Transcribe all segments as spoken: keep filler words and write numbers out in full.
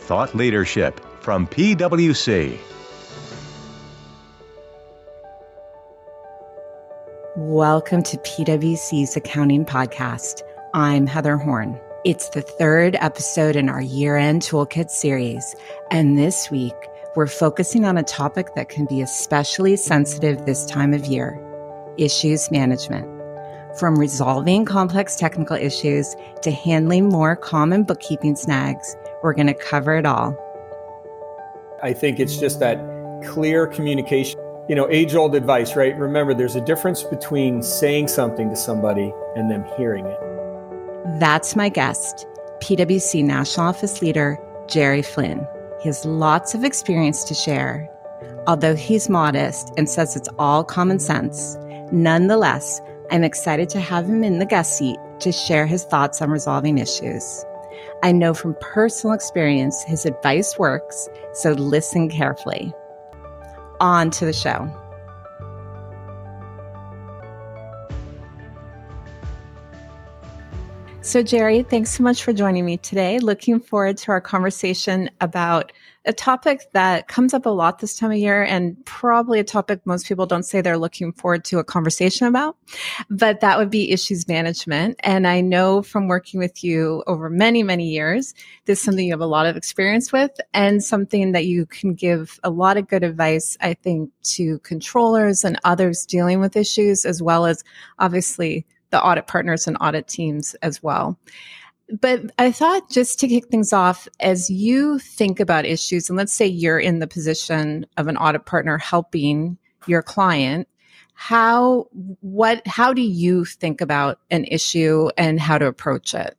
thought leadership from P W C. Welcome to P W C's Accounting Podcast. I'm Heather Horn. It's the third episode in our year-end toolkit series, and this week we're focusing on a topic that can be especially sensitive this time of year: issues management. From resolving complex technical issues to handling more common bookkeeping snags, we're going to cover it all. I think it's just that clear communication. You know, age-old advice, right? Remember, there's a difference between saying something to somebody and them hearing it. That's my guest, P W C National Office Leader, Jerry Flynn. He has lots of experience to share. Although he's modest and says it's all common sense, nonetheless, I'm excited to have him in the guest seat to share his thoughts on resolving issues. I know from personal experience his advice works, so listen carefully. On to the show. So Jerry, thanks so much for joining me today. Looking forward to our conversation about a topic that comes up a lot this time of year, and probably a topic most people don't say they're looking forward to a conversation about, but that would be issues management. And I know from working with you over many, many years, this is something you have a lot of experience with and something that you can give a lot of good advice, I think, to controllers and others dealing with issues, as well as obviously the audit partners and audit teams as well. But I thought, just to kick things off, as you think about issues, and let's say you're in the position of an audit partner helping your client, how what how do you think about an issue and how to approach it?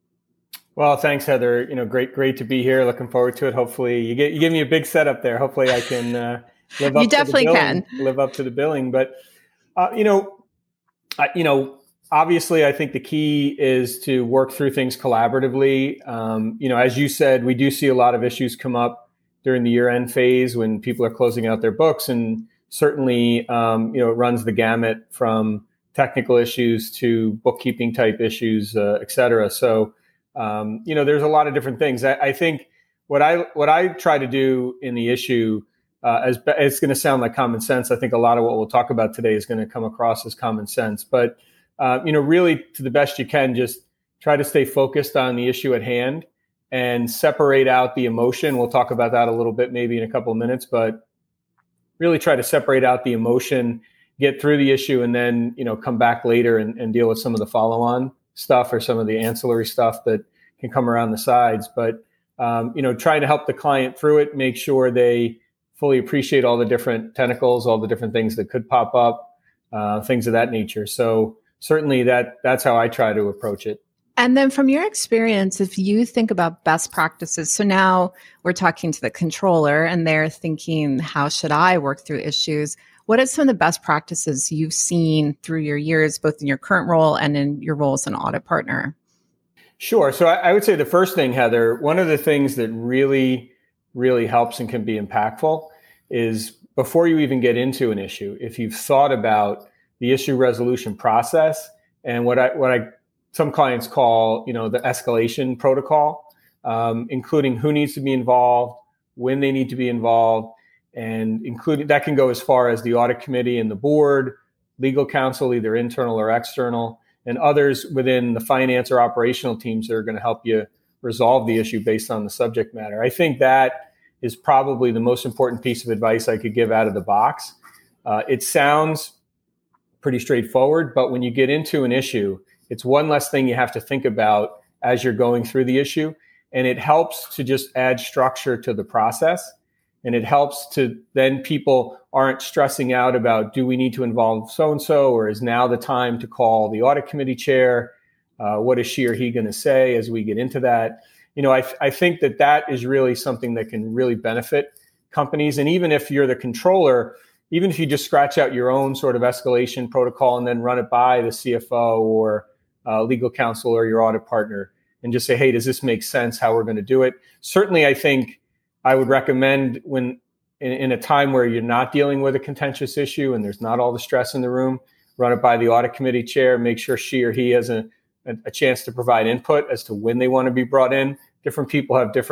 Well, thanks, Heather. You know, great, great to be here. Looking forward to it. Hopefully, you get you give me a big setup there. Hopefully, I can uh, live up. You definitely to the billing, can live up to the billing. But uh, you know, I, you know. Obviously, I think the key is to work through things collaboratively. Um, you know, as you said, we do see a lot of issues come up during the year-end phase when people are closing out their books, and certainly, um, you know, it runs the gamut from technical issues to bookkeeping type issues, uh, et cetera. So, um, you know, there's a lot of different things. I, I think what I what I try to do in the issue, uh, as it's going to sound like common sense. I think a lot of what we'll talk about today is going to come across as common sense, but Uh, you know, really, to the best you can, just try to stay focused on the issue at hand and separate out the emotion. We'll talk about that a little bit, maybe in a couple of minutes, but really try to separate out the emotion, get through the issue, and then, you know, come back later and, and deal with some of the follow-on stuff or some of the ancillary stuff that can come around the sides. But, um, you know, trying to help the client through it, make sure they fully appreciate all the different tentacles, all the different things that could pop up, uh, things of that nature. So, certainly that that's how I try to approach it. And then from your experience, if you think about best practices, so now we're talking to the controller and they're thinking, how should I work through issues? What are some of the best practices you've seen through your years, both in your current role and in your role as an audit partner? Sure. So I, I would say the first thing, Heather, one of the things that really, really helps and can be impactful is before you even get into an issue, if you've thought about the issue resolution process and what I what I some clients call, you know, the escalation protocol, um, including who needs to be involved, when they need to be involved, and including that can go as far as the audit committee and the board, legal counsel, either internal or external, and others within the finance or operational teams that are going to help you resolve the issue based on the subject matter. I think that is probably the most important piece of advice I could give out of the box. Uh, it sounds pretty straightforward, but when you get into an issue, it's one less thing you have to think about as you're going through the issue. And it helps to just add structure to the process. And it helps to then people aren't stressing out about, do we need to involve so-and-so, or is now the time to call the audit committee chair? Uh, what is she or he going to say as we get into that? You know, I, I think that that is really something that can really benefit companies. And even if you're the controller, even if you just scratch out your own sort of escalation protocol and then run it by the C F O or uh, legal counsel or your audit partner and just say, hey, does this make sense how we're going to do it? Certainly, I think I would recommend when in, in a time where you're not dealing with a contentious issue and there's not all the stress in the room, run it by the audit committee chair, make sure she or he has a, a, a chance to provide input as to when they want to be brought in. Different people have different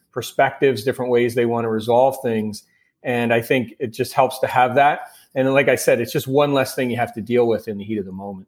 perspectives, different ways they want to resolve things. And I think it just helps to have that. And like I said, it's just one less thing you have to deal with in the heat of the moment.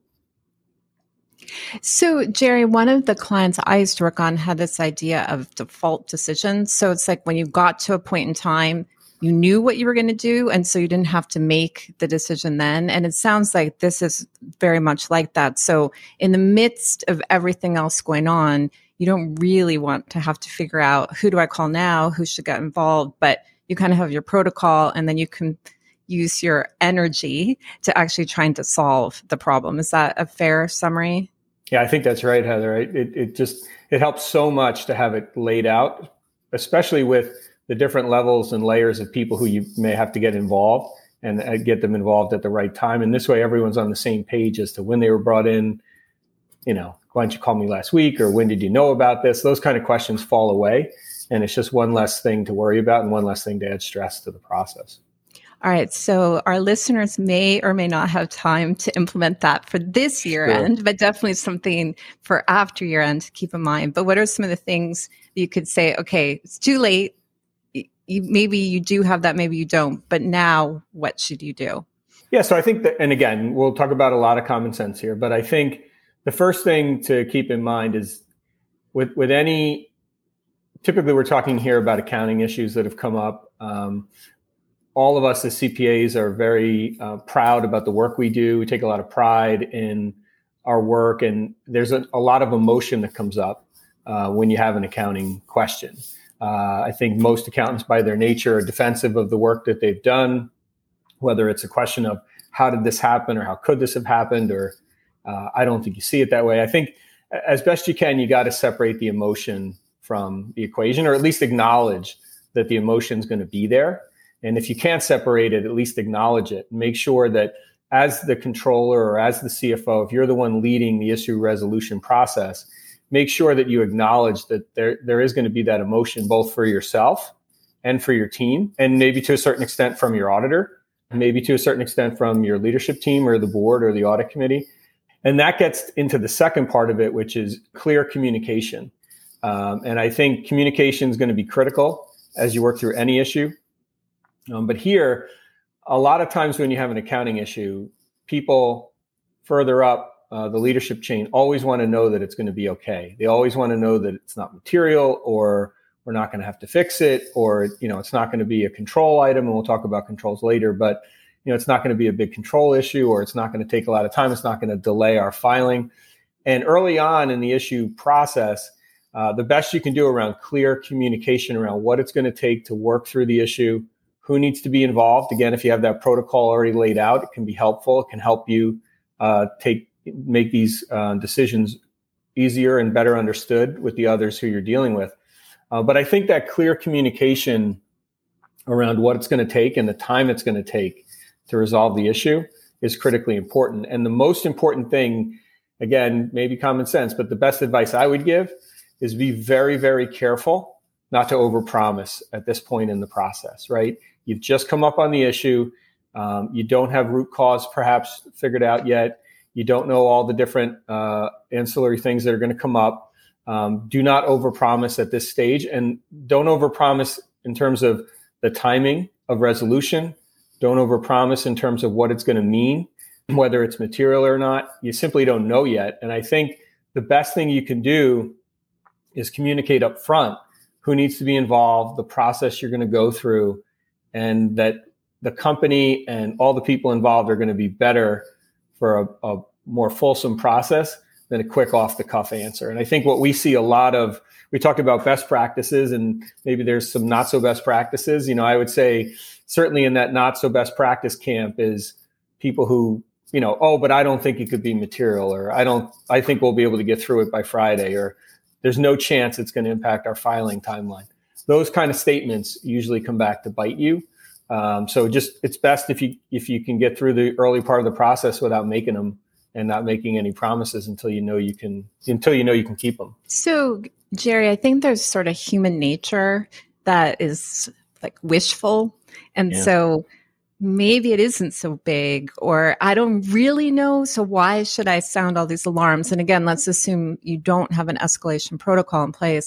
So, Jerry, one of the clients I used to work on had this idea of default decisions. So it's like when you got to a point in time, you knew what you were going to do, and so you didn't have to make the decision then. And it sounds like this is very much like that. So in the midst of everything else going on, you don't really want to have to figure out, who do I call now? Who should get involved? But you kind of have your protocol, and then you can use your energy to actually trying to solve the problem. Is that a fair summary? Yeah, I think that's right, Heather. It, it just, it helps so much to have it laid out, especially with the different levels and layers of people who you may have to get involved, and uh, get them involved at the right time. And this way, everyone's on the same page as to when they were brought in. You know, why didn't you call me last week? Or when did you know about this? Those kind of questions fall away. And it's just one less thing to worry about and one less thing to add stress to the process. All right. So our listeners may or may not have time to implement that for this year sure. end, but definitely something for after year end to keep in mind. But what are some of the things that you could say, okay, it's too late. You, maybe you do have that, maybe you don't. But now what should you do? Yeah. So I think that, and again, we'll talk about a lot of common sense here, but I think the first thing to keep in mind is with, with any, typically we're talking here about accounting issues that have come up. Um, all of us as C P As are very uh, proud about the work we do. We take a lot of pride in our work, and there's a, a lot of emotion that comes up uh, when you have an accounting question. Uh, I think most accountants by their nature are defensive of the work that they've done, whether it's a question of how did this happen or how could this have happened, or uh, I don't think you see it that way. I think as best you can, you got to separate the emotion from the equation, or at least acknowledge that the emotion is going to be there. And if you can't separate it, at least acknowledge it. Make sure that as the controller or as the C F O, if you're the one leading the issue resolution process, make sure that you acknowledge that there, there is going to be that emotion both for yourself and for your team, and maybe to a certain extent from your auditor, maybe to a certain extent from your leadership team or the board or the audit committee. And that gets into the second part of it, which is clear communication. Um, and I think communication is going to be critical as you work through any issue. Um, but here, a lot of times when you have an accounting issue, people further up uh, the leadership chain always want to know that it's going to be okay. They always want to know that it's not material, or we're not going to have to fix it, or, you know, it's not going to be a control item. And we'll talk about controls later, but, you know, it's not going to be a big control issue, or it's not going to take a lot of time. It's not going to delay our filing. And early on in the issue process, uh, the best you can do around clear communication around what it's going to take to work through the issue, who needs to be involved. Again, if you have that protocol already laid out, it can be helpful. It can help you uh, take make these uh, decisions easier and better understood with the others who you're dealing with. Uh, but I think that clear communication around what it's going to take and the time it's going to take to resolve the issue is critically important. And the most important thing, again, maybe common sense, but the best advice I would give is be very, very careful not to overpromise at this point in the process, right? You've just come up on the issue. Um, you don't have root cause perhaps figured out yet. You don't know all the different uh, ancillary things that are going to come up. Um, do not overpromise at this stage, and don't overpromise in terms of the timing of resolution. Don't overpromise in terms of what it's going to mean, whether it's material or not. You simply don't know yet. And I think the best thing you can do is communicate up front who needs to be involved, the process you're going to go through, and that the company and all the people involved are going to be better for a, a more fulsome process than a quick off-the-cuff answer. And I think what we see a lot of, we talked about best practices, and maybe there's some not so best practices. You know, I would say certainly in that not so best practice camp is people who, you know, oh, but I don't think it could be material, or I don't, I think we'll be able to get through it by Friday, or there's no chance it's going to impact our filing timeline. Those kind of statements usually come back to bite you. Um, so just, it's best if you, if you can get through the early part of the process without making them and not making any promises until you know you can, until you know you can keep them. So Jerry, I think there's sort of human nature that is like wishful. And yeah. so maybe it isn't so big, or I don't really know. So why should I sound all these alarms? And again, let's assume you don't have an escalation protocol in place.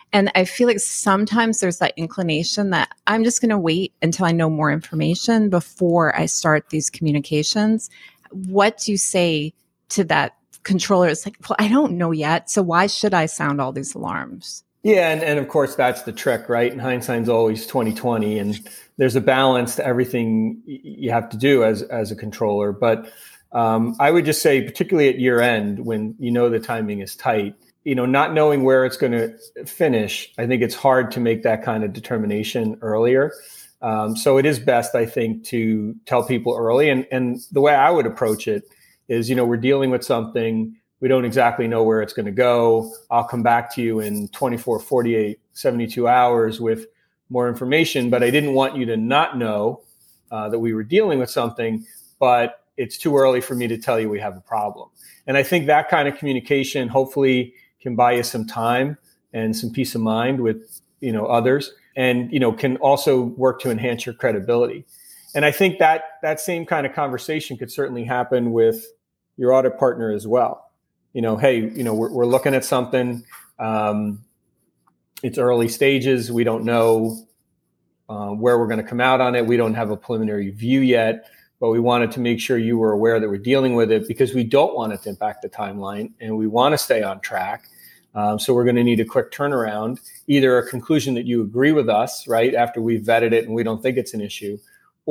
And I feel like sometimes there's that inclination that I'm just going to wait until I know more information before I start these communications. What do you say to that controller? It's like, well, I don't know yet, so why should I sound all these alarms? Yeah, and, and of course, that's the trick, right? And hindsight's always twenty twenty, and there's a balance to everything you have to do as, as a controller. But um, I would just say, particularly at year end, when you know the timing is tight, you know, not knowing where it's going to finish, I think it's hard to make that kind of determination earlier. Um, so it is best, I think, to tell people early. And, and the way I would approach it is, you know, we're dealing with something. We don't exactly know where it's going to go. I'll come back to you in twenty-four, forty-eight, seventy-two hours with more information. But I didn't want you to not know uh, that we were dealing with something, but it's too early for me to tell you we have a problem. And I think that kind of communication hopefully can buy you some time and some peace of mind with, you know, others, and, you know, can also work to enhance your credibility. And I think that that same kind of conversation could certainly happen with your audit partner as well. You know, hey, you know, we're, we're looking at something. Um, it's early stages. We don't know uh, where we're going to come out on it. We don't have a preliminary view yet, but we wanted to make sure you were aware that we're dealing with it because we don't want it to impact the timeline and we want to stay on track. Um, so we're going to need a quick turnaround, either a conclusion that you agree with us, right, after we've vetted it and we don't think it's an issue,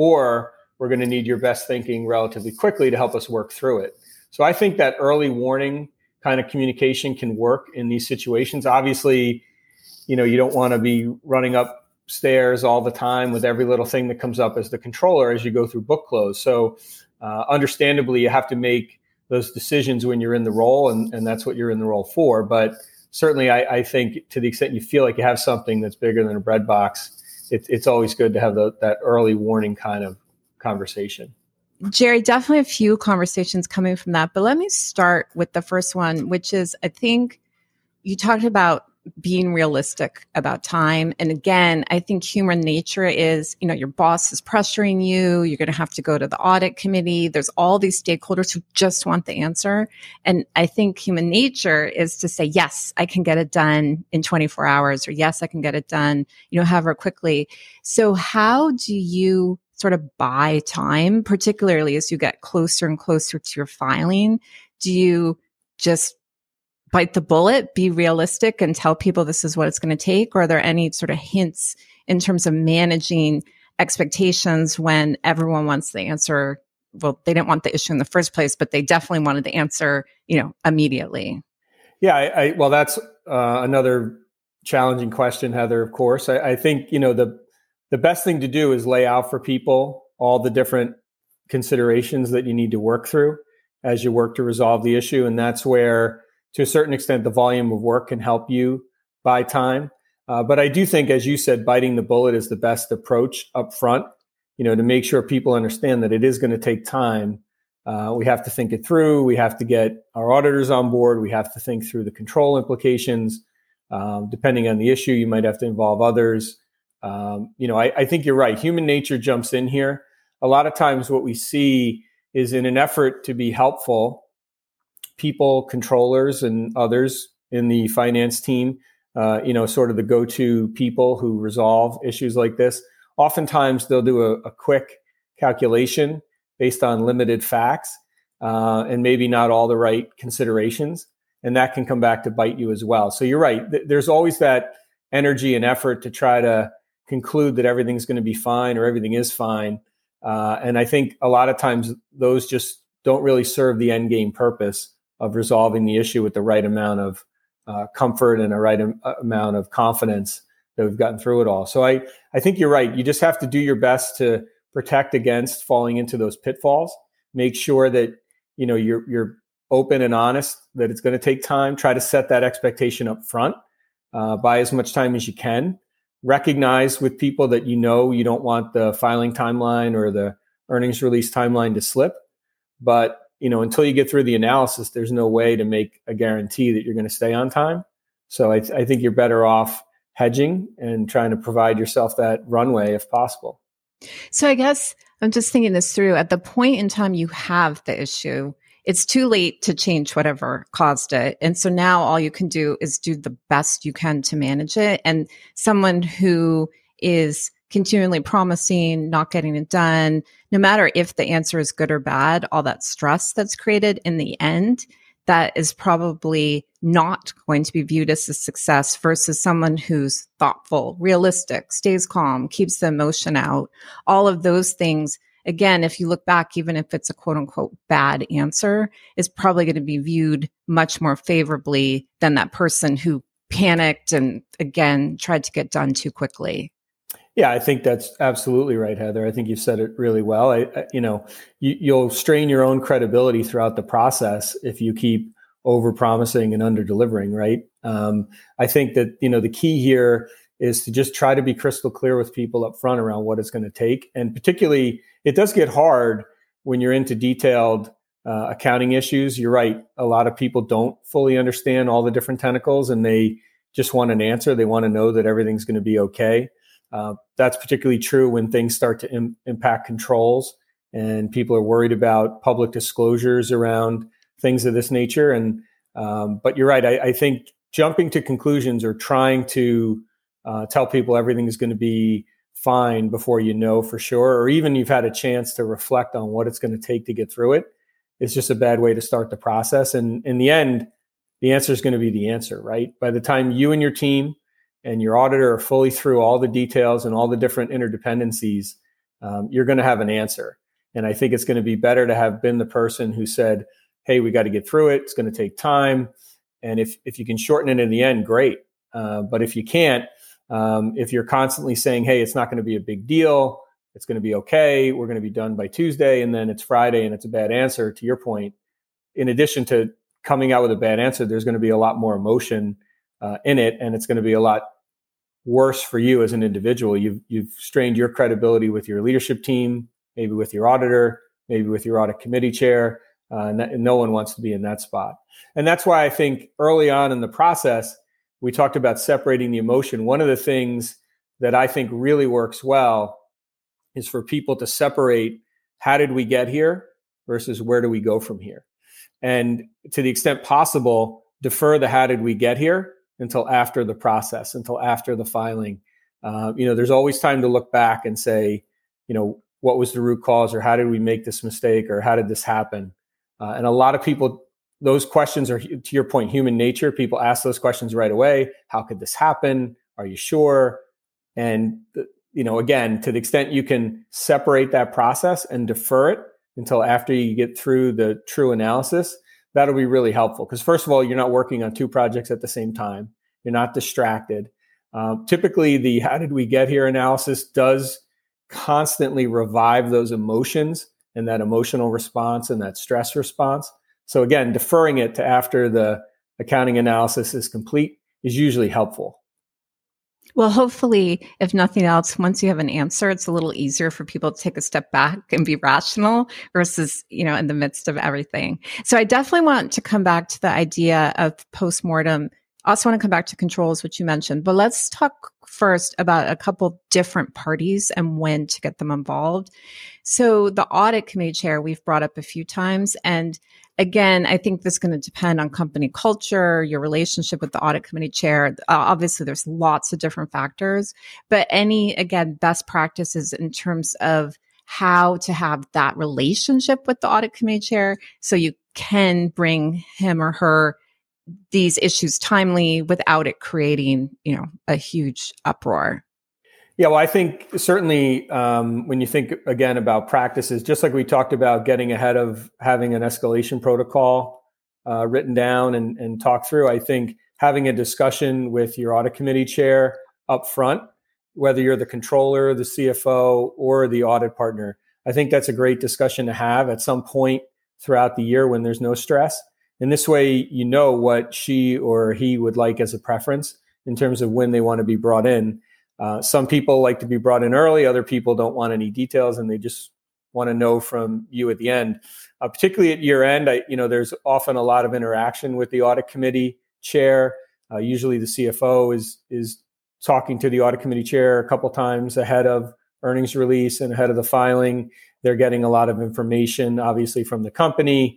or we're going to need your best thinking relatively quickly to help us work through it. So I think that early warning kind of communication can work in these situations. Obviously, you know, you don't want to be running upstairs all the time with every little thing that comes up as the controller as you go through book close. So uh, understandably, you have to make those decisions when you're in the role, and, and that's what you're in the role for. But certainly, I, I think to the extent you feel like you have something that's bigger than a bread box, it, it's always good to have the, that early warning kind of conversation. Jerry, definitely a few conversations coming from that. But let me start with the first one, which is, I think you talked about being realistic about time. And again, I think human nature is, you know, your boss is pressuring you. You're going to have to go to the audit committee. There's all these stakeholders who just want the answer. And I think human nature is to say, yes, I can get it done in twenty-four hours, or yes, I can get it done, you know, however quickly. So how do you sort of buy time, particularly as you get closer and closer to your filing? Do you just bite the bullet, be realistic, and tell people this is what it's going to take? Or are there any sort of hints in terms of managing expectations when everyone wants the answer? Well, they didn't want the issue in the first place, but they definitely wanted the answer, you know, immediately. Yeah, I, I, well, that's uh, another challenging question, Heather, of course. I, I think, you know, the the best thing to do is lay out for people all the different considerations that you need to work through as you work to resolve the issue. And that's where, to a certain extent, the volume of work can help you buy time. Uh, but I do think, as you said, biting the bullet is the best approach up front, you know, to make sure people understand that it is going to take time. Uh, we have to think it through. We have to get our auditors on board. We have to think through the control implications. Um, depending on the issue, you might have to involve others. Um, you know, I, I think you're right. Human nature jumps in here. A lot of times what we see is, in an effort to be helpful, people, controllers, and others in the finance team, uh, you know, sort of the go-to people who resolve issues like this, oftentimes they'll do a, a quick calculation based on limited facts uh, and maybe not all the right considerations. And that can come back to bite you as well. So you're right. Th- there's always that energy and effort to try to conclude that everything's going to be fine or everything is fine. Uh, and I think a lot of times those just don't really serve the end game purpose of resolving the issue with the right amount of uh, comfort and a right am- amount of confidence that we've gotten through it all. So I, I think you're right. You just have to do your best to protect against falling into those pitfalls. Make sure that, you know, you're, you're open and honest that it's going to take time. Try to set that expectation up front. Uh, buy as much time as you can. Recognize with people that you know you don't want the filing timeline or the earnings release timeline to slip. But, you know, until you get through the analysis, there's no way to make a guarantee that you're going to stay on time. So I, th- I think you're better off hedging and trying to provide yourself that runway if possible. So I guess I'm just thinking this through. At the point in time you have the issue, it's too late to change whatever caused it. And so now all you can do is do the best you can to manage it. And someone who is continually promising, not getting it done, no matter if the answer is good or bad, all that stress that's created in the end, that is probably not going to be viewed as a success versus someone who's thoughtful, realistic, stays calm, keeps the emotion out. All of those things, again, if you look back, even if it's a quote unquote bad answer, is probably going to be viewed much more favorably than that person who panicked and again tried to get done too quickly. Yeah, I think that's absolutely right, Heather. I think you said it really well. I, I, you know, you, you'll strain your own credibility throughout the process if you keep over-promising and under-delivering, right? Um, I think that, you know, the key here is to just try to be crystal clear with people up front around what it's going to take. And particularly, it does get hard when you're into detailed uh, accounting issues. You're right. A lot of people don't fully understand all the different tentacles and they just want an answer. They want to know that everything's going to be okay. Uh, that's particularly true when things start to im- impact controls and people are worried about public disclosures around things of this nature. And um, but you're right. I, I think jumping to conclusions or trying to uh, tell people everything is going to be fine before you know for sure, or even you've had a chance to reflect on what it's going to take to get through it, is just a bad way to start the process. And in the end, the answer is going to be the answer, right? By the time you and your team and your auditor are fully through all the details and all the different interdependencies, um, you're going to have an answer. And I think it's going to be better to have been the person who said, hey, we got to get through it. It's going to take time. And if, if you can shorten it in the end, great. Uh, but if you can't, um, if you're constantly saying, hey, it's not going to be a big deal, it's going to be okay, we're going to be done by Tuesday, and then it's Friday and it's a bad answer, to your point, in addition to coming out with a bad answer, there's going to be a lot more emotion Uh, in it, and it's going to be a lot worse for you as an individual. You've you've strained your credibility with your leadership team, maybe with your auditor, maybe with your audit committee chair, uh, and, that, and no one wants to be in that spot. And that's why I think early on in the process, we talked about separating the emotion. One of the things that I think really works well is for people to separate how did we get here versus where do we go from here. And to the extent possible, defer the how did we get here until after the process, until after the filing. Uh, you know, there's always time to look back and say, you know, what was the root cause, or how did we make this mistake, or how did this happen? Uh, and a lot of people, those questions are, to your point, human nature. People ask those questions right away. How could this happen? Are you sure? And, you know, again, to the extent you can separate that process and defer it until after you get through the true analysis, that'll be really helpful. Because first of all, you're not working on two projects at the same time. You're not distracted. Um, typically, the how did we get here analysis does constantly revive those emotions and that emotional response and that stress response. So again, deferring it to after the accounting analysis is complete is usually helpful. Well, hopefully, if nothing else, once you have an answer, it's a little easier for people to take a step back and be rational versus, you know, in the midst of everything. So I definitely want to come back to the idea of postmortem. I also want to come back to controls, which you mentioned, but let's talk first about a couple different parties and when to get them involved. So the audit committee chair, we've brought up a few times. And again, I think this is going to depend on company culture, your relationship with the audit committee chair. Uh, obviously, there's lots of different factors, but any, again, best practices in terms of how to have that relationship with the audit committee chair so you can bring him or her these issues timely without it creating, you know, a huge uproar. Yeah, well, I think certainly um, when you think, again, about practices, just like we talked about getting ahead of having an escalation protocol uh, written down and, and talked through, I think having a discussion with your audit committee chair up front, whether you're the controller, the C F O, or the audit partner, I think that's a great discussion to have at some point throughout the year when there's no stress. And this way, you know what she or he would like as a preference in terms of when they want to be brought in. Uh, some people like to be brought in early. Other people don't want any details, and they just want to know from you at the end. Uh, particularly at year end, I, you know, there's often a lot of interaction with the audit committee chair. Uh, usually, the C F O is is talking to the audit committee chair a couple times ahead of earnings release and ahead of the filing. They're getting a lot of information, obviously, from the company.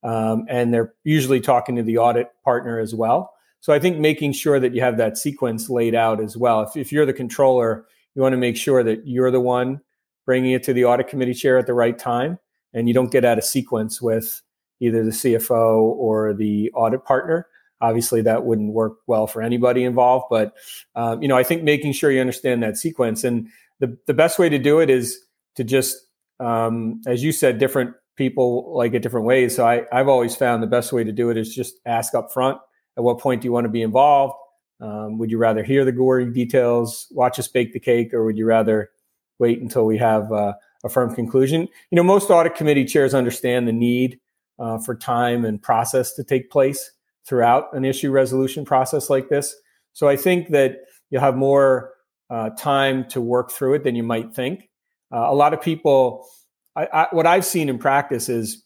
Um, and they're usually talking to the audit partner as well. So I think making sure that you have that sequence laid out as well. If, if you're the controller, you want to make sure that you're the one bringing it to the audit committee chair at the right time, and you don't get out of sequence with either the C F O or the audit partner. Obviously, that wouldn't work well for anybody involved. But um, you know, I think making sure you understand that sequence, and the the best way to do it is to just, um, as you said, different people like it different ways. So I, I've always found the best way to do it is just ask up front. At what point do you want to be involved? Um, would you rather hear the gory details, watch us bake the cake, or would you rather wait until we have uh, a firm conclusion? You know, most audit committee chairs understand the need uh, for time and process to take place throughout an issue resolution process like this. So I think that you'll have more uh, time to work through it than you might think. Uh, a lot of people, I, I, what I've seen in practice is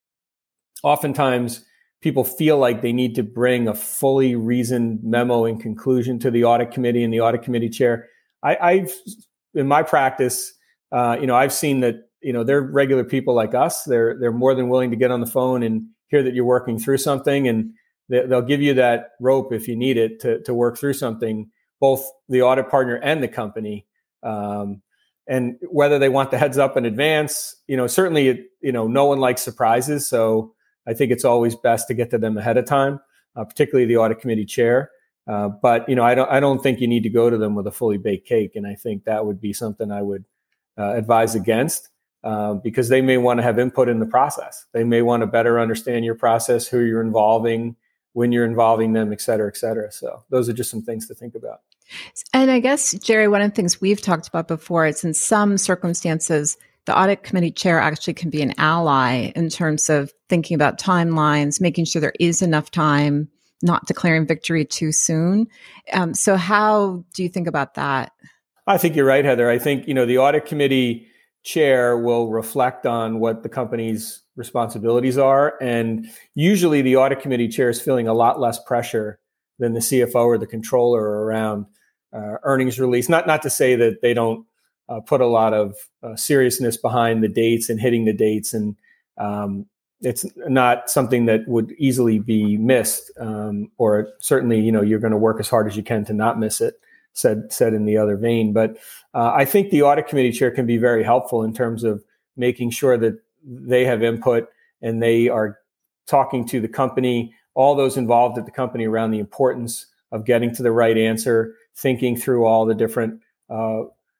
oftentimes people feel like they need to bring a fully reasoned memo in conclusion to the audit committee and the audit committee chair. I, I've, in my practice, uh, you know, I've seen that, you know, they're regular people like us. They're they're more than willing to get on the phone and hear that you're working through something, and they, they'll give you that rope if you need it to to work through something, both the audit partner and the company. Um, and whether they want the heads up in advance, you know, certainly, it, you know, no one likes surprises. So I think it's always best to get to them ahead of time, uh, particularly the audit committee chair. Uh, but you know, I don't, I don't think you need to go to them with a fully baked cake, and I think that would be something I would uh, advise against, uh, because they may want to have input in the process. They may want to better understand your process, who you're involving, when you're involving them, et cetera, et cetera. So those are just some things to think about. And I guess, Jerry, one of the things we've talked about before is in some circumstances, the audit committee chair actually can be an ally in terms of thinking about timelines, making sure there is enough time, not declaring victory too soon. Um, so how do you think about that? I think you're right, Heather. I think, you know, the audit committee chair will reflect on what the company's responsibilities are. And usually the audit committee chair is feeling a lot less pressure than the C F O or the controller around uh, earnings release. Not, not to say that they don't uh, put a lot of uh, seriousness behind the dates and hitting the dates. And um, it's not something that would easily be missed, um, or certainly, you know, you're going to work as hard as you can to not miss it, said, said in the other vein. But uh, I think the audit committee chair can be very helpful in terms of making sure that they have input and they are talking to the company, all those involved at the company, around the importance of getting to the right answer, thinking through all the different uh,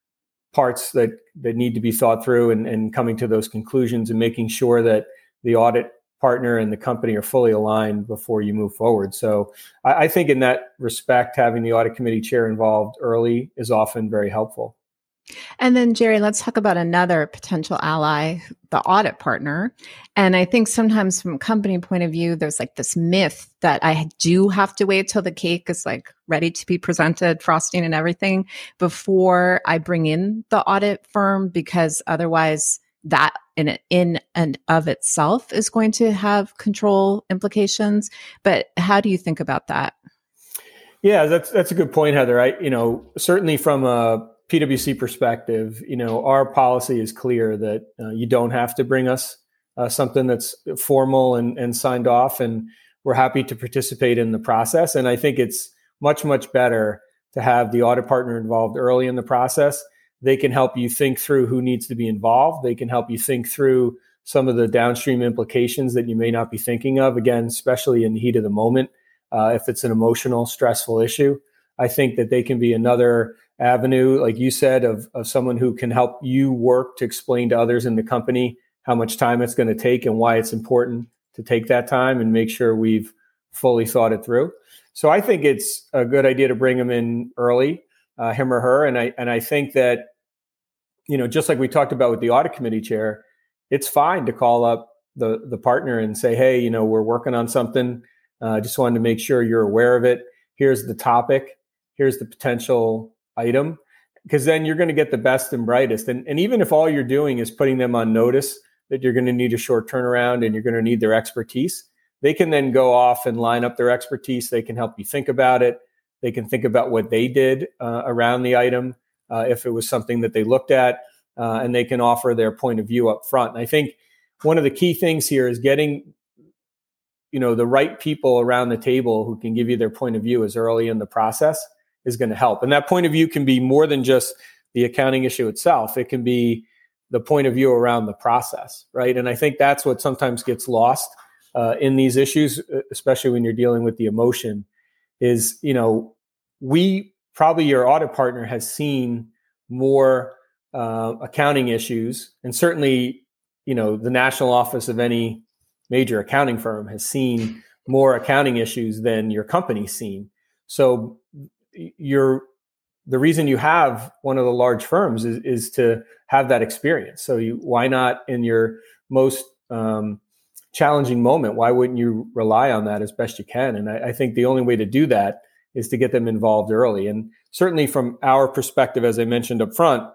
parts that, that need to be thought through, and, and coming to those conclusions, and making sure that the audit partner and the company are fully aligned before you move forward. So I, I think in that respect, having the audit committee chair involved early is often very helpful. And then, Jerry, let's talk about another potential ally, the audit partner. And I think sometimes from a company point of view, there's like this myth that I do have to wait till the cake is like ready to be presented, frosting and everything, before I bring in the audit firm, because otherwise that in in and of itself is going to have control implications. But how do you think about that? Yeah, that's that's a good point, Heather. I, you know, certainly from a P W C perspective, you know, our policy is clear that uh, you don't have to bring us uh, something that's formal and, and signed off, and we're happy to participate in the process. And I think it's much, much better to have the audit partner involved early in the process. They can help you think through who needs to be involved. They can help you think through some of the downstream implications that you may not be thinking of, again, especially in the heat of the moment. Uh, if it's an emotional, stressful issue, I think that they can be another avenue, like you said, of, of someone who can help you work to explain to others in the company how much time it's going to take and why it's important to take that time, and make sure we've fully thought it through. So I think it's a good idea to bring them in early, uh, him or her. And I, and I think that, you know, just like we talked about with the audit committee chair, it's fine to call up the, the partner and say, hey, you know, we're working on something. I uh, just wanted to make sure you're aware of it. Here's the topic. Here's the potential item, because then you're going to get the best and brightest. And, and even if all you're doing is putting them on notice that you're going to need a short turnaround and you're going to need their expertise, they can then go off and line up their expertise. They can help you think about it. They can think about what they did uh, around the item, uh, if it was something that they looked at, uh, and they can offer their point of view up front. And I think one of the key things here is getting you know, the right people around the table who can give you their point of view as early in the process is going to help. And that point of view can be more than just the accounting issue itself. It can be the point of view around the process, right? And I think that's what sometimes gets lost uh, in these issues, especially when you're dealing with the emotion, is, you know, we probably, your audit partner has seen more uh, accounting issues, and certainly, you know, the national office of any major accounting firm has seen more accounting issues than your company's seen. So you're, the reason you have one of the large firms is, is to have that experience. So you, why not in your most um, challenging moment, why wouldn't you rely on that as best you can? And I, I think the only way to do that is to get them involved early. And certainly from our perspective, as I mentioned up front,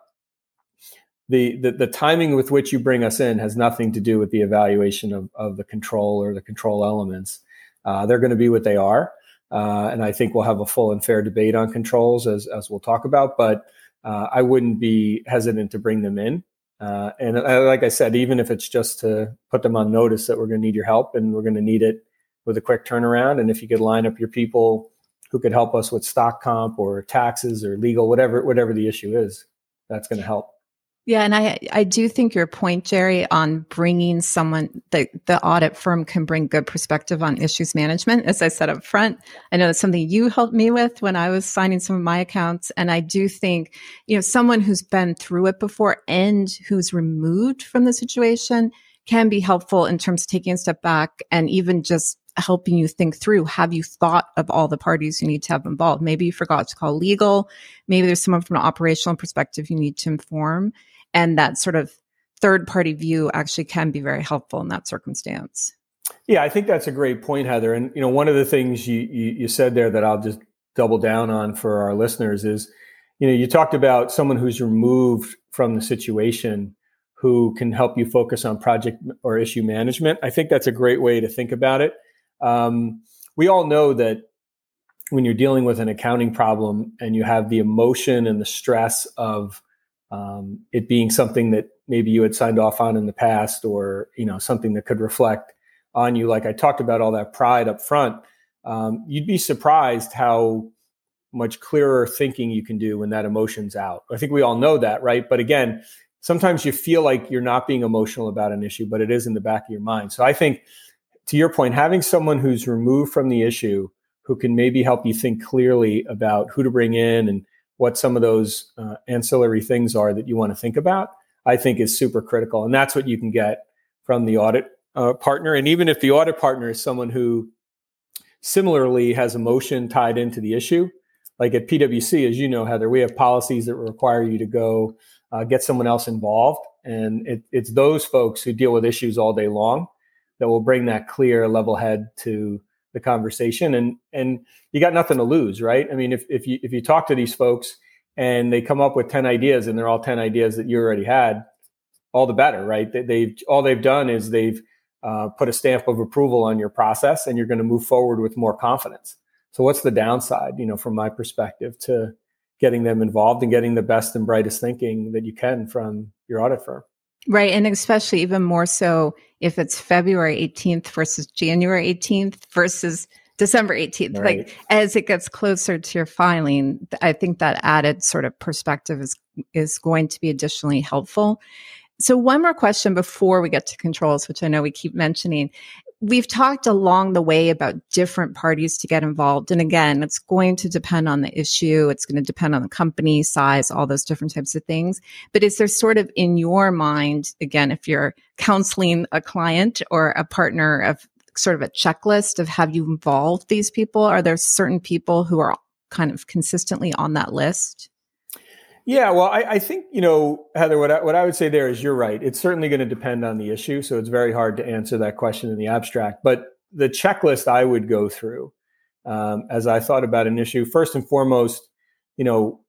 the, the, the timing with which you bring us in has nothing to do with the evaluation of, of the control or the control elements. Uh, they're going to be what they are. Uh, and I think we'll have a full and fair debate on controls as, as we'll talk about, but uh, I wouldn't be hesitant to bring them in. Uh, and uh, like I said, even if it's just to put them on notice that we're going to need your help and we're going to need it with a quick turnaround. And if you could line up your people who could help us with stock comp or taxes or legal, whatever, whatever the issue is, that's going to help. Yeah. And I, I do think your point, Jerry, on bringing someone, the, the audit firm can bring good perspective on issues management. As I said up front, I know it's something you helped me with when I was signing some of my accounts. And I do think, you know, someone who's been through it before and who's removed from the situation can be helpful in terms of taking a step back and even just helping you think through, have you thought of all the parties you need to have involved? Maybe you forgot to call legal. Maybe there's someone from an operational perspective you need to inform. And that sort of third party view actually can be very helpful in that circumstance. Yeah, I think that's a great point, Heather. And, you know, one of the things you, you, you said there that I'll just double down on for our listeners is, you know, you talked about someone who's removed from the situation who can help you focus on project or issue management. I think that's a great way to think about it. Um, we all know that when you're dealing with an accounting problem and you have the emotion and the stress of um, it being something that maybe you had signed off on in the past, or, you know, something that could reflect on you, like I talked about, all that pride up front, um, you'd be surprised how much clearer thinking you can do when that emotion's out. I think we all know that, right? But again, sometimes you feel like you're not being emotional about an issue, but it is in the back of your mind. So I think, to your point, having someone who's removed from the issue who can maybe help you think clearly about who to bring in and what some of those uh, ancillary things are that you want to think about, I think is super critical. And that's what you can get from the audit uh, partner. And even if the audit partner is someone who similarly has emotion tied into the issue, like at P W C, as you know, Heather, we have policies that require you to go uh, get someone else involved. And it, it's those folks who deal with issues all day long that will bring that clear level head to the conversation. And, and you got nothing to lose, right? I mean, if, if you, if you talk to these folks and they come up with ten ideas and they're all ten ideas that you already had, all the better, right? They, they've, all they've done is they've uh, put a stamp of approval on your process, and you're going to move forward with more confidence. So what's the downside, you know, from my perspective, to getting them involved and getting the best and brightest thinking that you can from your audit firm? Right. And especially even more so if it's February eighteenth versus January eighteenth versus December eighteenth. Right. Like, as it gets closer to your filing, I think that added sort of perspective is is going to be additionally helpful. So one more question before we get to controls, which I know we keep mentioning. We've talked along the way about different parties to get involved. And again, it's going to depend on the issue. It's going to depend on the company size, all those different types of things. But is there sort of in your mind, again, if you're counseling a client or a partner, of sort of a checklist of have you involved these people? Are there certain people who are kind of consistently on that list? Yeah, well, I, I think, you know, Heather, what I, what I would say there is you're right. It's certainly going to depend on the issue. So it's very hard to answer that question in the abstract. But the checklist I would go through um, as I thought about an issue, first and foremost, you know,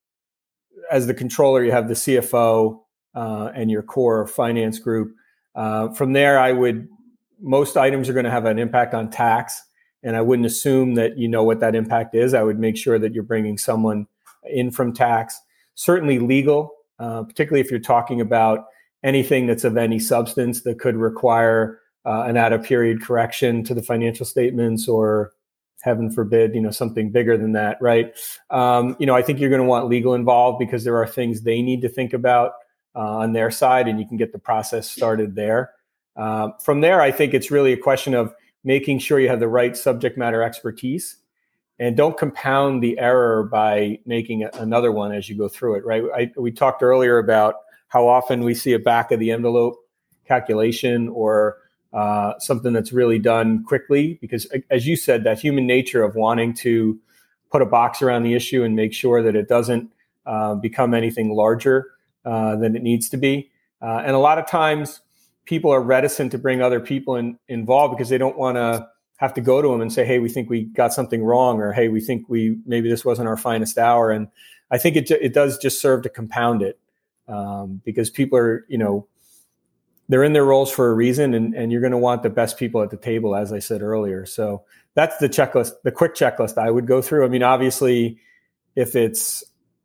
as the controller, you have the C F O uh, and your core finance group. Uh, from there, I would, most items are going to have an impact on tax. And I wouldn't assume that you know what that impact is. I would make sure that you're bringing someone in from tax. Certainly legal, uh, particularly if you're talking about anything that's of any substance that could require uh, an out of period correction to the financial statements, or heaven forbid, you know, something bigger than that, right? Um, you know, I think you're going to want legal involved because there are things they need to think about uh, on their side, and you can get the process started there. Uh, from there, I think it's really a question of making sure you have the right subject matter expertise, and don't compound the error by making a, another one as you go through it, right? I, we talked earlier about how often we see a back of the envelope calculation or uh, something that's really done quickly, because as you said, that human nature of wanting to put a box around the issue and make sure that it doesn't uh, become anything larger uh, than it needs to be. Uh, and a lot of times people are reticent to bring other people in, involved because they don't want to have to go to them and say, hey, we think we got something wrong, or hey, we think we maybe this wasn't our finest hour. And I think it it does just serve to compound it um, because people are, you know, they're in their roles for a reason, and, and you're going to want the best people at the table, as I said earlier. So that's the checklist, the quick checklist I would go through. I mean, obviously, if it's,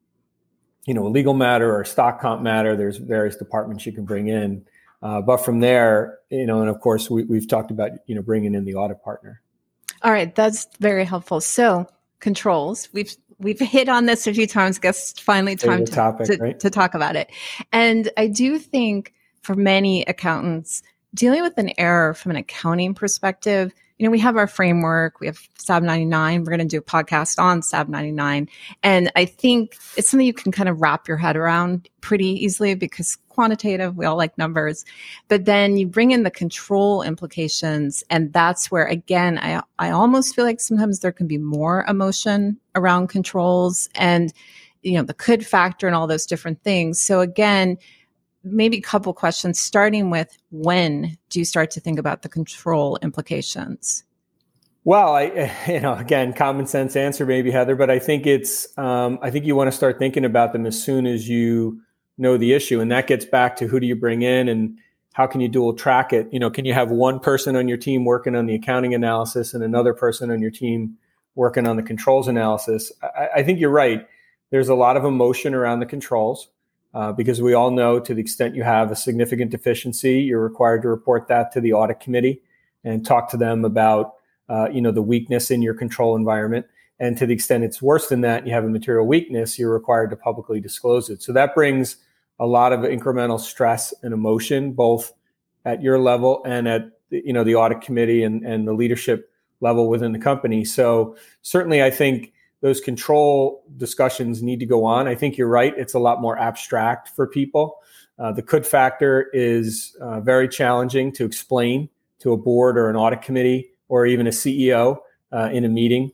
you know, a legal matter or a stock comp matter, there's various departments you can bring in. Uh, but from there, you know, and of course, we, we've talked about, you know, bringing in the audit partner. All right. That's very helpful. So controls, we've We've hit on this a few times. I guess finally time to, topic, to, right? to talk about it. And I do think for many accountants, dealing with an error from an accounting perspective, you know, we have our framework, we have S A B ninety-nine. We're going to do a podcast on S A B ninety-nine. And I think it's something you can kind of wrap your head around pretty easily because quantitative, we all like numbers. But then you bring in the control implications. And that's where, again, I, I almost feel like sometimes there can be more emotion around controls and, you know, the could factor and all those different things. So again, maybe a couple questions, starting with when do you start to think about the control implications? Well, I, you know, again, common sense answer maybe, Heather, but I think it's, um, I think you want to start thinking about them as soon as you know the issue. And that gets back to who do you bring in and how can you dual track it? You know, can you have one person on your team working on the accounting analysis and another person on your team working on the controls analysis? I, I think you're right. There's a lot of emotion around the controls. Uh, because we all know to the extent you have a significant deficiency, you're required to report that to the audit committee and talk to them about, uh, you know, the weakness in your control environment. And to the extent it's worse than that, you have a material weakness, you're required to publicly disclose it. So that brings a lot of incremental stress and emotion, both at your level and at, you know, the audit committee and, and the leadership level within the company. So certainly I think those control discussions need to go on. I think you're right. It's a lot more abstract for people. Uh, the could factor is uh, very challenging to explain to a board or an audit committee or even a C E O uh, in a meeting,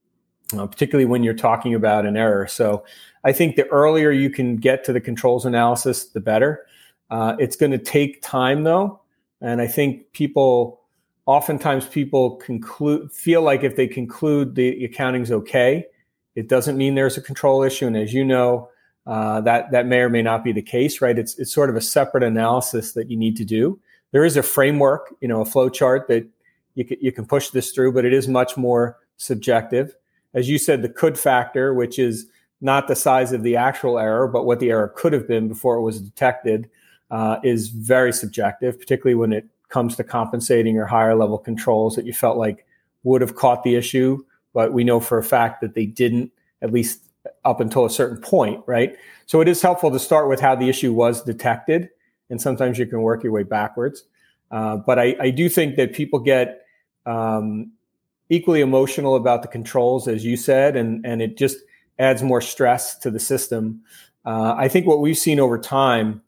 uh, particularly when you're talking about an error. So I think the earlier you can get to the controls analysis, the better. Uh, it's going to take time, though. And I think people, oftentimes people conclude, feel like if they conclude the accounting's okay, it doesn't mean there's a control issue. And as you know, uh, that, that may or may not be the case, right? It's, it's sort of a separate analysis that you need to do. There is a framework, you know, a flow chart that you can, you can push this through, but it is much more subjective. As you said, the could factor, which is not the size of the actual error, but what the error could have been before it was detected, uh, is very subjective, particularly when it comes to compensating or higher level controls that you felt like would have caught the issue, but we know for a fact that they didn't, at least up until a certain point, right? So it is helpful to start with how the issue was detected, and sometimes you can work your way backwards. Uh, but I, I do think that people get um, equally emotional about the controls, as you said, and, and it just adds more stress to the system. Uh, I think what we've seen over time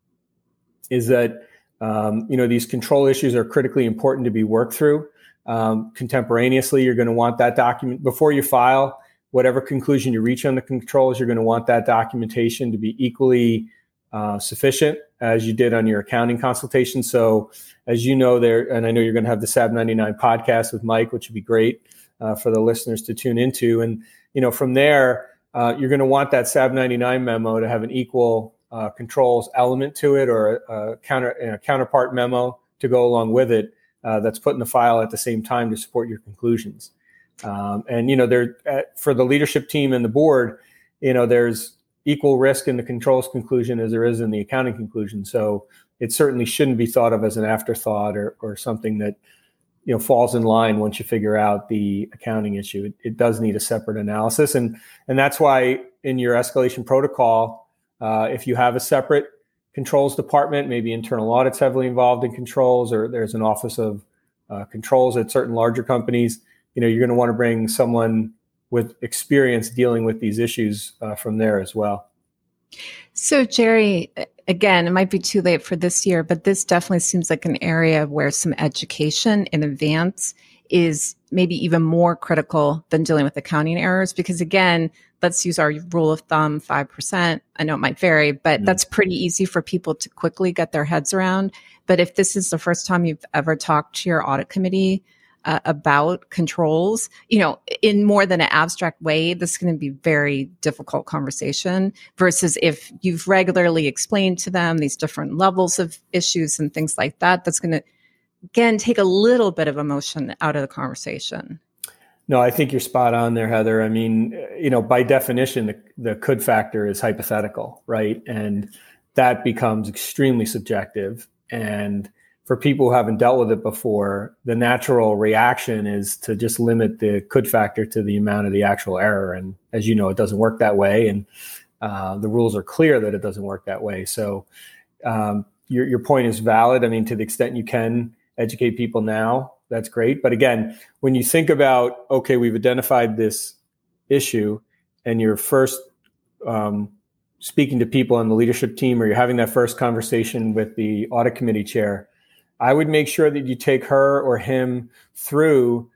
is that Um, you know, these control issues are critically important to be worked through. Um, contemporaneously, you're going to want that document before you file. Whatever conclusion you reach on the controls, you're going to want that documentation to be equally uh, sufficient as you did on your accounting consultation. So as you know there, and I know you're going to have the S A B ninety-nine podcast with Mike, which would be great uh, for the listeners to tune into. And, you know, from there, uh, you're going to want that S A B ninety-nine memo to have an equal Uh, controls element to it, or a, a counter a counterpart memo to go along with it uh, that's put in the file at the same time to support your conclusions. Um, and you know, there uh, for the leadership team and the board, you know, there's equal risk in the controls conclusion as there is in the accounting conclusion. So it certainly shouldn't be thought of as an afterthought or, or something that, you know, falls in line once you figure out the accounting issue. It, it does need a separate analysis. And, and that's why in your escalation protocol, uh, if you have a separate controls department, maybe internal audit's heavily involved in controls, or there's an office of uh, controls at certain larger companies, you know, you're going to want to bring someone with experience dealing with these issues uh, from there as well. So, Jerry, again, it might be too late for this year, but this definitely seems like an area where some education in advance is maybe even more critical than dealing with accounting errors. Because again, let's use our rule of thumb, five percent. I know it might vary, but mm-hmm. that's pretty easy for people to quickly get their heads around. But if this is the first time you've ever talked to your audit committee Uh, about controls, you know, in more than an abstract way, this is going to be very difficult conversation versus if you've regularly explained to them these different levels of issues and things like that, that's going to, again, take a little bit of emotion out of the conversation. No, I think you're spot on there, Heather. I mean, you know, by definition, the, the could factor is hypothetical, right? And that becomes extremely subjective. And for people who haven't dealt with it before, the natural reaction is to just limit the could factor to the amount of the actual error. And as you know, it doesn't work that way. And uh, the rules are clear that it doesn't work that way. So um, your, your point is valid. I mean, to the extent you can educate people now, that's great. But again, when you think about, okay, we've identified this issue and you're first um, speaking to people on the leadership team, or you're having that first conversation with the audit committee chair, I would make sure that you take her or him through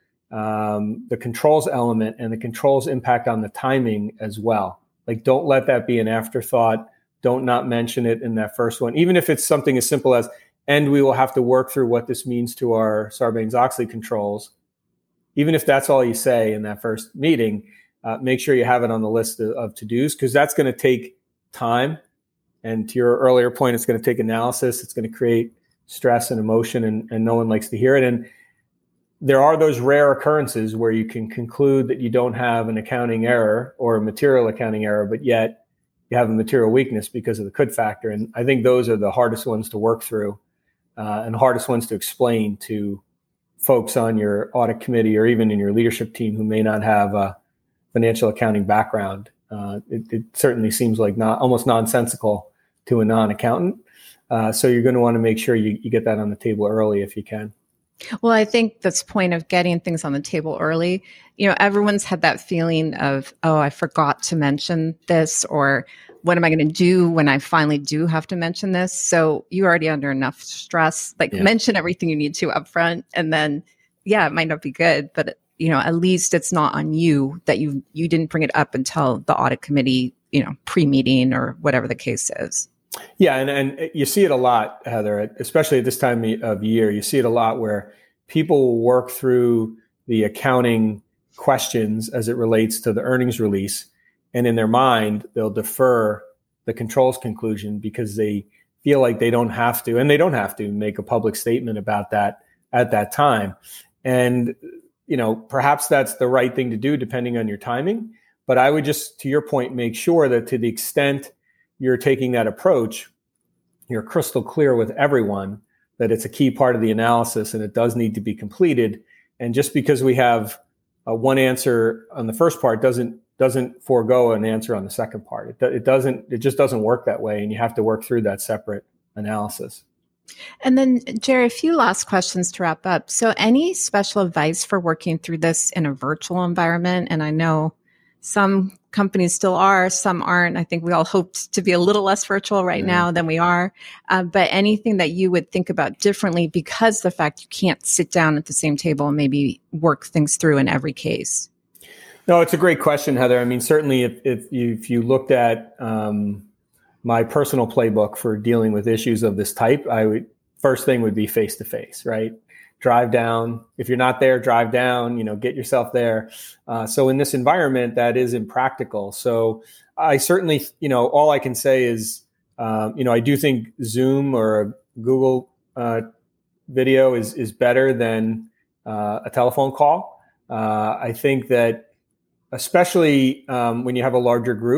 um, the controls element and the controls impact on the timing as well. Like, don't let that be an afterthought. Don't not mention it in that first one, even if it's something as simple as, and we will have to work through what this means to our Sarbanes-Oxley controls. Even if that's all you say in that first meeting, uh, make sure you have it on the list of, of to-dos, because that's going to take time. And to your earlier point, it's going to take analysis. It's going to create stress and emotion, and, and no one likes to hear it. And there are those rare occurrences where you can conclude that you don't have an accounting error or a material accounting error, but yet you have a material weakness because of the could factor. And I think those are the hardest ones to work through uh, and hardest ones to explain to folks on your audit committee or even in your leadership team who may not have a financial accounting background. Uh, it, it certainly seems like not almost nonsensical to a non-accountant. Uh, so you're going to want to make sure you, you get that on the table early if you can. Well, I think this point of getting things on the table early, you know, everyone's had that feeling of, oh, I forgot to mention this, or what am I going to do when I finally do have to mention this? So you're already under enough stress, like yeah. mention everything you need to up front. And then, yeah, it might not be good, but, you know, at least it's not on you that you, you didn't bring it up until the audit committee, you know, pre-meeting or whatever the case is. Yeah, and, and you see it a lot, Heather, especially at this time of year. You see it a lot where people will work through the accounting questions as it relates to the earnings release. And in their mind, they'll defer the controls conclusion because they feel like they don't have to, and they don't have to make a public statement about that at that time. And, you know, perhaps that's the right thing to do depending on your timing. But I would just, to your point, make sure that to the extent you're taking that approach, you're crystal clear with everyone that it's a key part of the analysis and it does need to be completed. And just because we have uh, one answer on the first part doesn't doesn't forego an answer on the second part. It, it doesn't. It just doesn't work that way, and you have to work through that separate analysis. And then, Jerry, a few last questions to wrap up. So, any special advice for working through this in a virtual environment? And I know some companies still are, some aren't. I think we all hoped to be a little less virtual right mm-hmm. now than we are. Uh, but anything that you would think about differently because the fact you can't sit down at the same table and maybe work things through in every case? No, it's a great question, Heather. I mean, certainly if, if, you, if you looked at um, my personal playbook for dealing with issues of this type, I would first thing would be face-to-face, right? Drive down. If you're not there, drive down, you know, get yourself there. Uh, so in this environment, that is impractical. So I certainly, you know, all I can say is, um, you know, I do think Zoom or a Google uh, video is, is better than uh, a telephone call. Uh, I think that especially um, when you have a larger group,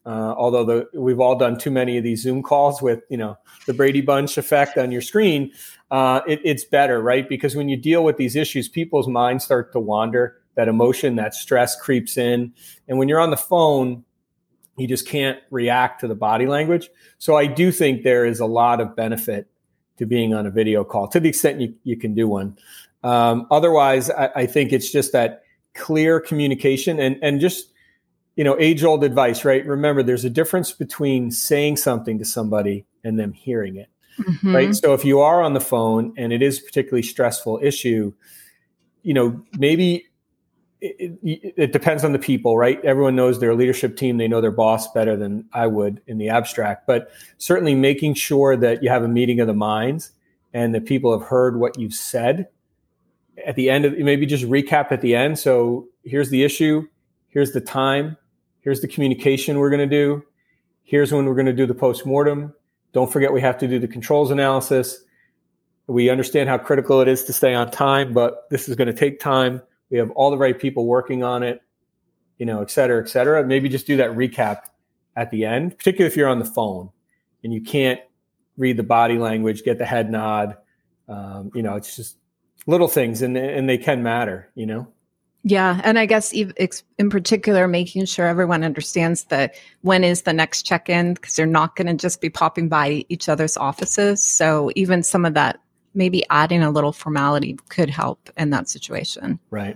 Uh, although the, we've all done too many of these Zoom calls with, you know, the Brady Bunch effect on your screen, uh, it, it's better, right? Because when you deal with these issues, people's minds start to wander. That emotion, that stress creeps in. And when you're on the phone, you just can't react to the body language. So I do think there is a lot of benefit to being on a video call to the extent you, you can do one. Um, otherwise, I, I think it's just that clear communication and, and just, you know, age old advice, right? Remember, there's a difference between saying something to somebody and them hearing it, mm-hmm. right? So if you are on the phone and it is a particularly stressful issue, you know, maybe it, it, it depends on the people, right? Everyone knows their leadership team. They know their boss better than I would in the abstract, but certainly making sure that you have a meeting of the minds and that people have heard what you've said at the end of, maybe just recap at the end. So here's the issue. Here's the time. Here's the communication we're going to do. Here's when we're going to do the postmortem. Don't forget we have to do the controls analysis. We understand how critical it is to stay on time, but this is going to take time. We have all the right people working on it, you know, et cetera, et cetera. Maybe just do that recap at the end, particularly if you're on the phone and you can't read the body language, get the head nod. Um, you know, it's just little things and, and they can matter, you know? Yeah. And I guess in particular, making sure everyone understands that when is the next check-in, because they're not going to just be popping by each other's offices. So even some of that, maybe adding a little formality could help in that situation. Right.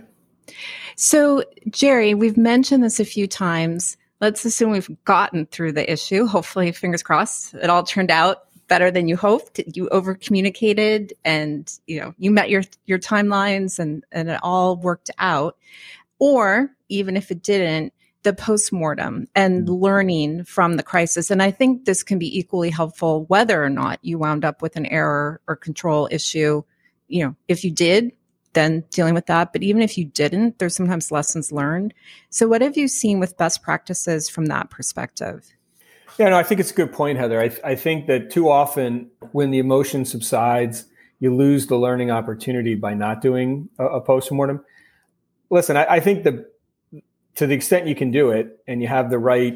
So Jerry, we've mentioned this a few times. Let's assume we've gotten through the issue. Hopefully, fingers crossed, it all turned out better than you hoped. You over communicated and, you know, you met your, your timelines and, and it all worked out. Or even if it didn't, the postmortem and learning from the crisis. And I think this can be equally helpful whether or not you wound up with an error or control issue. You know, if you did, then dealing with that. But even if you didn't, there's sometimes lessons learned. So what have you seen with best practices from that perspective? Yeah, no, I think it's a good point, Heather. I, I think that too often when the emotion subsides, you lose the learning opportunity by not doing a, a postmortem. Listen, I, I think the to the extent you can do it and you have the right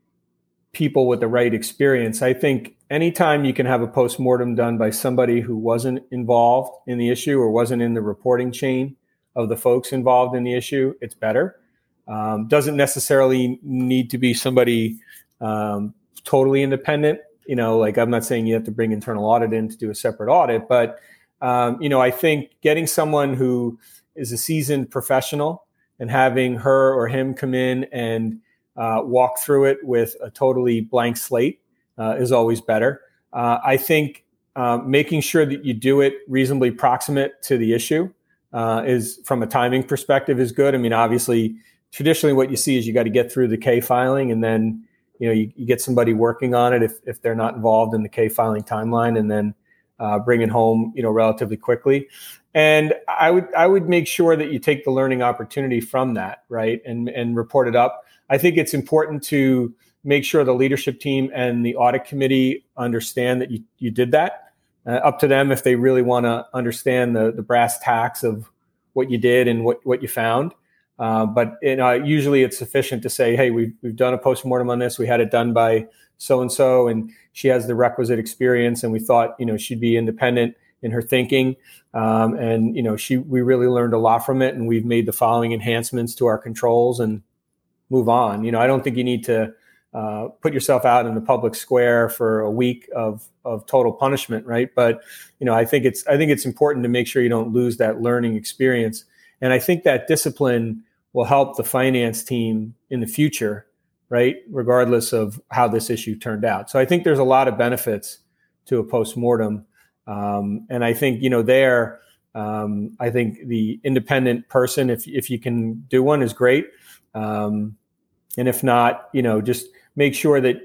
people with the right experience, I think anytime you can have a postmortem done by somebody who wasn't involved in the issue or wasn't in the reporting chain of the folks involved in the issue, it's better. Um, doesn't necessarily need to be somebody um, totally independent. You know, like I'm not saying you have to bring internal audit in to do a separate audit, but, um, you know, I think getting someone who is a seasoned professional and having her or him come in and uh, walk through it with a totally blank slate uh, is always better. Uh, I think uh, making sure that you do it reasonably proximate to the issue uh, is, from a timing perspective, is good. I mean, obviously, traditionally what you see is you got to get through the K filing and then, you know, you, you get somebody working on it if, if they're not involved in the K filing timeline and then uh, bring it home, you know, relatively quickly. And I would I would make sure that you take the learning opportunity from that, right, and and report it up. I think it's important to make sure the leadership team and the audit committee understand that you, you did that. Uh, up to them if they really want to understand the, the brass tacks of what you did and what, what you found. Uh, but you know, usually it's sufficient to say, hey, we've, we've done a postmortem on this. We had it done by so-and-so, and she has the requisite experience, and we thought, you know, she'd be independent in her thinking. Um, and, you know, she, we really learned a lot from it, and we've made the following enhancements to our controls and move on. You know, I don't think you need to uh, put yourself out in the public square for a week of, of total punishment. Right. But, you know, I think it's, I think it's important to make sure you don't lose that learning experience. And I think that discipline will help the finance team in the future, right, regardless of how this issue turned out. So I think there's a lot of benefits to a postmortem. Um, and I think, you know, there, um, I think the independent person, if if you can do one, is great. Um, and if not, you know, just make sure that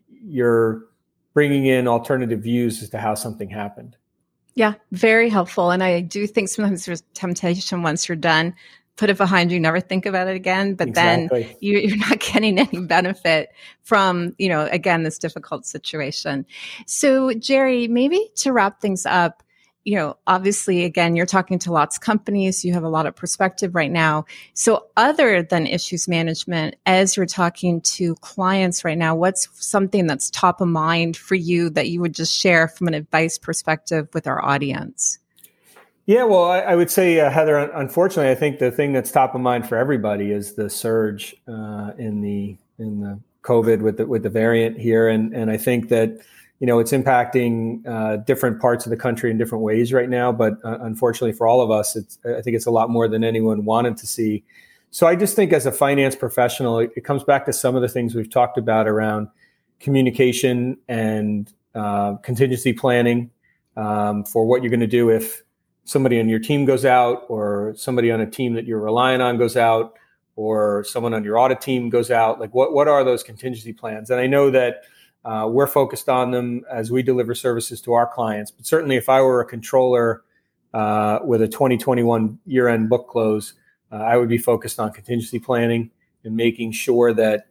you're bringing in alternative views as to how something happened. Yeah, very helpful. And I do think sometimes there's temptation once you're done, put it behind you, never think about it again. But exactly. then you, you're not getting any benefit from, you know, again, this difficult situation. So Jerry, maybe to wrap things up, you know, obviously, again, you're talking to lots of companies. You have a lot of perspective right now. So other than issues management, as you're talking to clients right now, what's something that's top of mind for you that you would just share from an advice perspective with our audience? Yeah, well, I, I would say, uh, Heather, unfortunately, I think the thing that's top of mind for everybody is the surge uh, in the in the COVID with the with the variant here, and and I think that, you know, it's impacting uh, different parts of the country in different ways right now. But uh, unfortunately for all of us, it's I think it's a lot more than anyone wanted to see. So I just think as a finance professional, it, it comes back to some of the things we've talked about around communication and uh, contingency planning um, for what you're going to do if somebody on your team goes out, or somebody on a team that you're relying on goes out, or someone on your audit team goes out. Like, what, what are those contingency plans? And I know that uh, we're focused on them as we deliver services to our clients. But certainly if I were a controller uh, with a twenty twenty-one year-end book close, uh, I would be focused on contingency planning and making sure that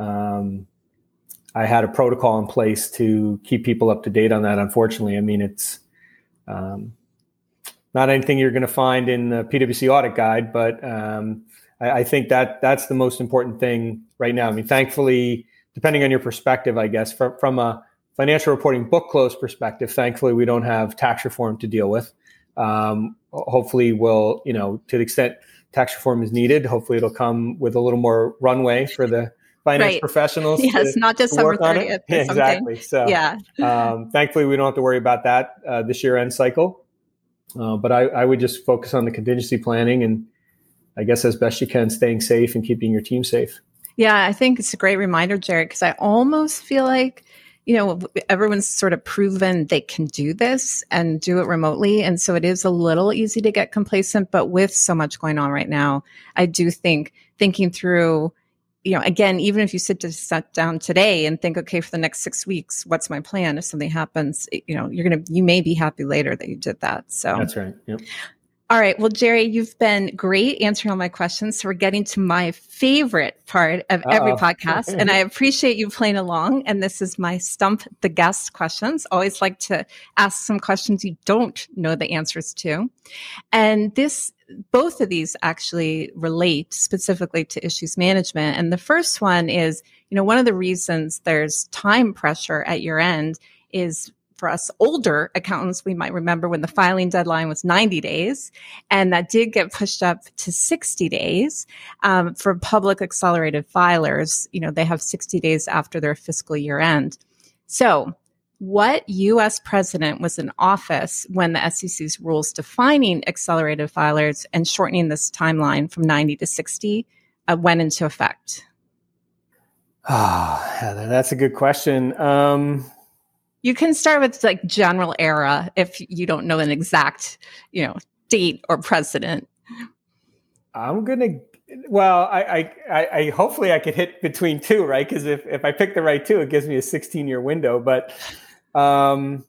um, I had a protocol in place to keep people up to date on that. Unfortunately, I mean, it's um, not anything you're going to find in the P W C audit guide, but um, I, I think that that's the most important thing right now. I mean, thankfully, depending on your perspective, I guess, from, from a financial reporting book close perspective, thankfully, we don't have tax reform to deal with. Um, hopefully, we'll, you know, to the extent tax reform is needed, hopefully it'll come with a little more runway for the finance right. professionals. Yes, to, not just to work summer on it. Exactly. So, yeah. um, thankfully, we don't have to worry about that uh, this year-end cycle. Uh, but I, I would just focus on the contingency planning and, I guess, as best you can, staying safe and keeping your team safe. Yeah, I think it's a great reminder, Jared, because I almost feel like, you know, everyone's sort of proven they can do this and do it remotely. And so it is a little easy to get complacent. But with so much going on right now, I do think thinking through, you know, again, even if you sit to sit down today and think, okay, for the next six weeks, what's my plan? If something happens, you know, you're going to, you may be happy later that you did that. So that's right. Yep. All right. Well, Jerry, you've been great answering all my questions. So we're getting to my favorite part of Uh-oh. every podcast. And I appreciate you playing along. And this is my Stump the Guest questions. Always like to ask some questions you don't know the answers to. And this, both of these actually relate specifically to issues management. And the first one is, you know, one of the reasons there's time pressure at your end is for us older accountants, we might remember when the filing deadline was ninety days, and that did get pushed up to sixty days. Um, for public accelerated filers, you know, they have sixty days after their fiscal year end. So what U S president was in office when the S E C's rules defining accelerated filers and shortening this timeline from ninety to sixty uh, went into effect? Oh, Heather, that's a good question. Um, You can start with like general era if you don't know an exact, you know, date or precedent. I'm gonna. Well, I, I, I hopefully I could hit between two, right? Because if, if I pick the right two, it gives me a sixteen year window. But um,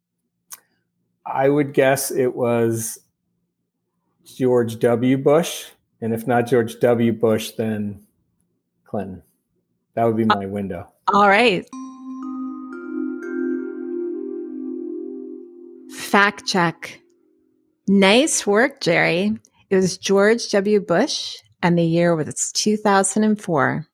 I would guess it was George W. Bush, and if not George W. Bush, then Clinton. That would be my uh, window. All right. Fact check. Nice work, Jerry. It was George W. Bush, and the year was two thousand four.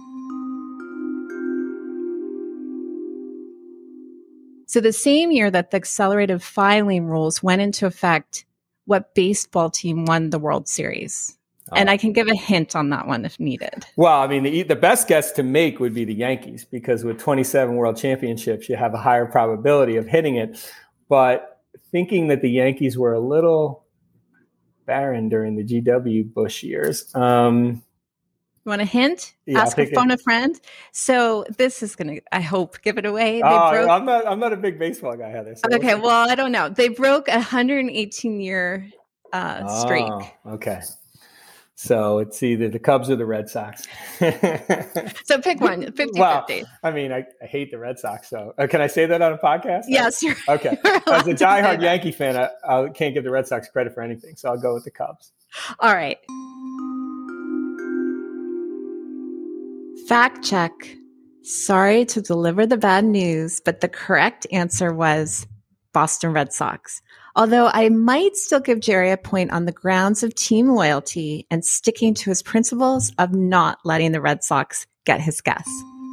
So the same year that the accelerated filing rules went into effect, what baseball team won the World Series? Oh. And I can give a hint on that one if needed. Well, I mean, the, the best guess to make would be the Yankees, because with twenty-seven World Championships, you have a higher probability of hitting it. But thinking that the Yankees were a little barren during the G W Bush years. Um, you want a hint? Yeah, Ask a phone a friend. So this is going to, I hope, give it away. They oh, broke, I'm not. I'm not a big baseball guy, Heather. So okay, we'll well, I don't know. They broke a one hundred eighteen year uh, oh, streak. Okay. So it's either the Cubs or the Red Sox. So pick one, fifty well, fifty. I mean, I, I hate the Red Sox. So uh, can I say that on a podcast? Yes. You're, okay. You're As a diehard Yankee fan, I, I can't give the Red Sox credit for anything. So I'll go with the Cubs. All right. Fact check. Sorry to deliver the bad news, but the correct answer was Boston Red Sox. Although I might still give Jerry a point on the grounds of team loyalty and sticking to his principles of not letting the Red Sox get his guess.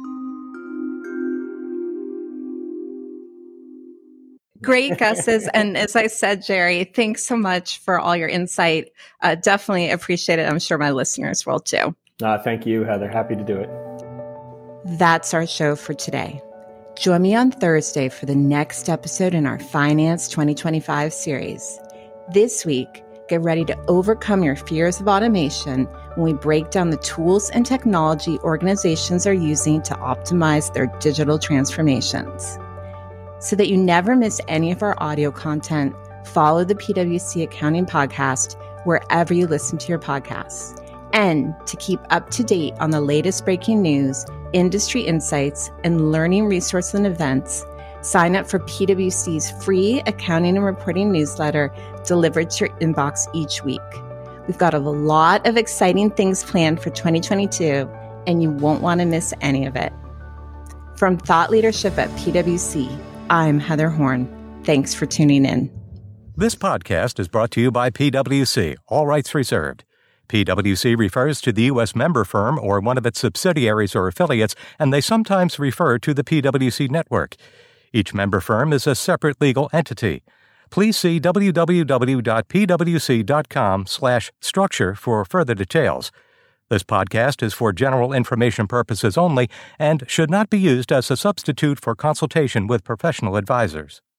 Great guesses. And as I said, Jerry, thanks so much for all your insight. Uh, definitely appreciate it. I'm sure my listeners will too. Uh, thank you, Heather. Happy to do it. That's our show for today. Join me on Thursday for the next episode in our Finance twenty twenty-five series. This week, get ready to overcome your fears of automation when we break down the tools and technology organizations are using to optimize their digital transformations. So that you never miss any of our audio content, follow the P W C Accounting Podcast wherever you listen to your podcasts. And to keep up to date on the latest breaking news, industry insights, and learning resources and events, sign up for P W C's free accounting and reporting newsletter delivered to your inbox each week. We've got a lot of exciting things planned for twenty twenty-two, and you won't want to miss any of it. From Thought Leadership at P W C, I'm Heather Horn. Thanks for tuning in. This podcast is brought to you by P W C, all rights reserved. P W C refers to the U S member firm or one of its subsidiaries or affiliates, and they sometimes refer to the P W C network. Each member firm is a separate legal entity. Please see w w w dot p w c dot com slash structure for further details. This podcast is for general information purposes only and should not be used as a substitute for consultation with professional advisors.